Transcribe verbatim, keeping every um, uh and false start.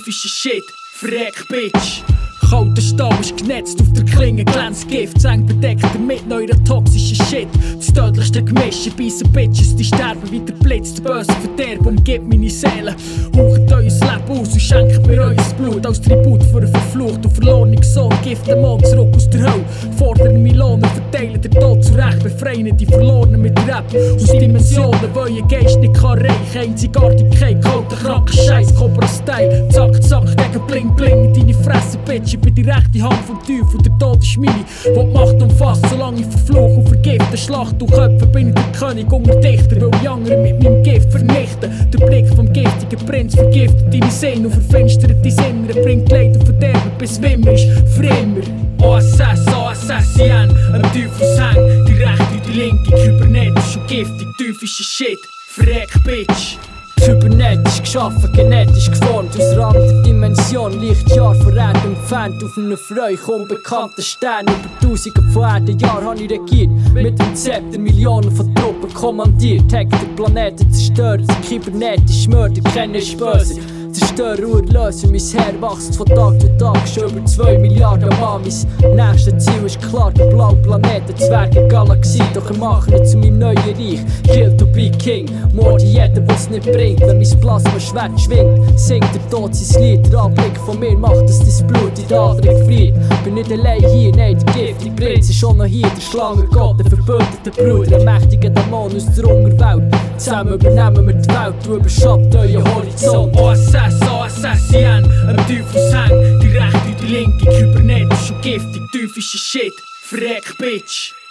teufischer Shit, Freck, Bitch. Kalter Stahl ist genetzt, auf der Klinge glänzt Gift, eng bedeckt mit neurotoxischen Shit. Das tödlichste Gemisch, beißen Bitches, die sterben wie der Blitz. Der böse Verderb umgibt meine Seele. Haucht euer Leben aus und schenkt mir euer Blut als Tribut für einen verfluchten und verlorenen Sohn. Gift den Mond zurück aus der Hölle, fordern Melonen, verteilen den Tod zurecht, befreien die Verlorenen mit Rap aus Dimensionen, wo euer Geist nicht kann reichen. Einzigartigkeit, kalter, kranker Scheiß, Cobra-Style, zack, zack, gegen Bling Bling in deine Fresse, Bitch. Ich bin die rechte Hand vom Teufel, der Tod ist meine, wo die Macht umfasst, solange ich verfluche und vergifte. Schlacht und Köpfe bin ich der König unter Dichter, weil ich andere mit meinem Gift vernichten. Der Blick vom giftigen Prinz vergiftet deine Sinne und verfinstert dein Innere, bringt Leid und Verderben bis Wimmer ist Frimmer. O S S, O S S I N, am Teufelshang, die rechte und die linke, kybernetisch und giftig, teufischer Shit, Freck, Bitch. Kybernetisch geschaffen, genetisch geformt, aus einer anderen Dimension, Lichtjahr von Erde entfernt, auf einem für euch unbekannten Stern. Über tausende von Erdenjahren habe ich regiert, mit dem Zepter Millionen von Truppen kommandiert. Hackt den Planeten zerstört, kybernetisch Mörder, kennen ist böse. Zerstörer und Löser, mein Herr wächst von Tag zu Tag, schon über zwei Milliarden Mal. Mein nächstes Ziel ist klar, der blaue Planet, eine Zwergengalaxie. Doch ich mache ihn zu meinem neuen Reich, Kill to be King. Morde jeden, was es nicht bringt, wenn mein Plasma-Schwert schwingt. Singt der Tod sein Lied, der Anblick von mir macht, dass dein Blut in der Adern friert. Bin nicht allein hier, nein, der giftige Prinz ist schon noch hier, der Schlangengott, der verbündete Bruder, ein mächtiger Dämon aus der Unterwelt. Zusammen übernehmen wir die Welt, du überschattet euren Horizont. O S S, O S S I N, am Teufelshang, die rechte und die linke, kybernetisch und giftig, teufischer Shit, Freck, Bitch.